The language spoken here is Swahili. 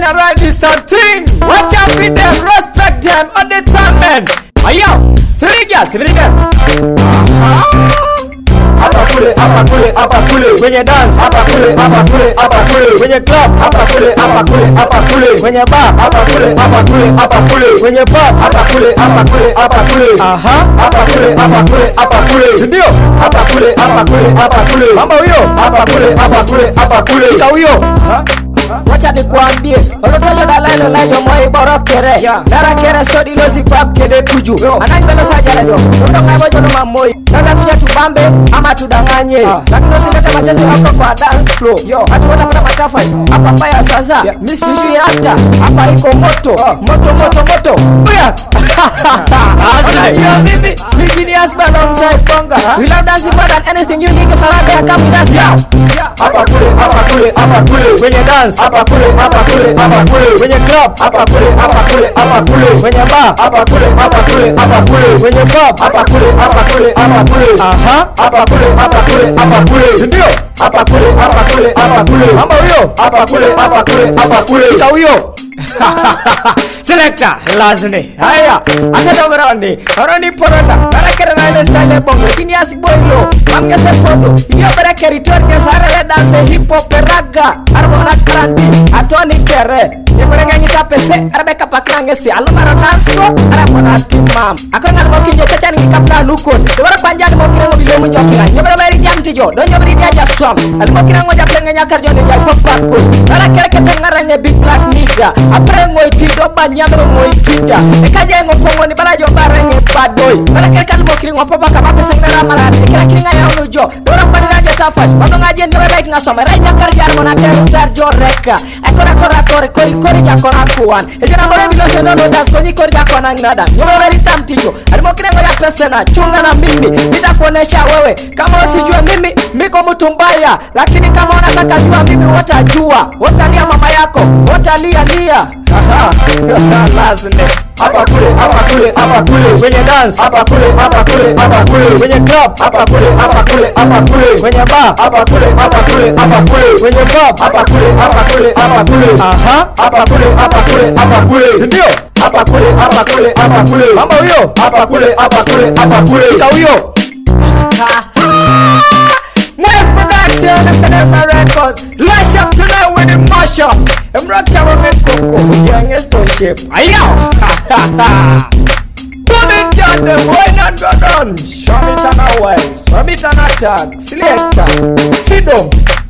around this thing. Watch out with them, respect them on the time, man. Ayo, Siriga. Apakule. When you dance, apakule. When you club, apakule. When you bar, apakule. When you pop, apakule. Apakule. Sindio, apakule. Mama uyo, apakule. Chika uyo. Wacha nikwambie, olotoyo dalailo layo moi borokere. Dara kere sodi lozi kwap kede kuju. Anangelo sajala jo. Ndo ngabo jo noma moi. Sasa kuja tubambe ama tudanganye. Lakini usilete machezo hapa kwa dance floor. Hatu wanapata matafas. Hapa mbaya sasa. Mimi sijui hata. Hapa iko moto. Moto. Buya. Yo baby, Ligini has been alongside Bonga. We love dancing more than anything you niggas around there. Come with us now. Apakule. When you dance, apakule. When you club, apakule. When you bar, apakule. When you pop, apakule. Apakule. Sindio, apakule. Mama uyo, apakule. Chika uyo. Selector, lazine. Haya, asada umerani. Aroni poronda. Barakere na ile style bongo. Kini asiboilo. Mamgese pondo. Iyo barakere itorge sare dance hip hop raga. Arbona krandi. Atoni kere. Yemerenge ngita pese. Arabeka pakrangesi. Alumara danso. Arabona timam. Akona ngokinje chacha ngikapna nukon. Dewara panjani mokira ngobile munjo kira. Yemere bari jamtijo. Donyo bari dia swam. Almokira ngoja plengenya karjo ni ya popako. Barakere ketengaranye big black nigga. Apre moitido banyamro moitida. Ekaje ngopongo ni balajo barenge bad boy. Barakere kalmokira ngopopa kama pese ngara marati. Kira kiringa ya unujo. Dewara panjani tafash. Bado ngaje ndore like ngasoma. Ranya karjar mona terjo reka. Ekora kori jakona kuwan. Ejana bore bilosho no das koni kori jakona nada. Nyoma bari tamtijo. Alimokira ngoja pesa na chunga na mimi. Nitakuonesha wewe kama usijua mimi miko mtu mbaya, lakini kama unataka jua mimi watajua. Watalia mama yako, watalia. Lazime. Apakule. When you dance, apakule. When you club, apakule. When you bar, apakule. When you pop, apakule. Apakule. Sindio, apakule. Mama uyo, apakule. Chika uyo. Nice production of Vanessa Records. Lash up tonight with the mash up. I'm not telling me Coco. We're doing a stone shape. Ayo! Put it down the boy not go down. Show me turn away. Show me turn attack. Selector. Sit down.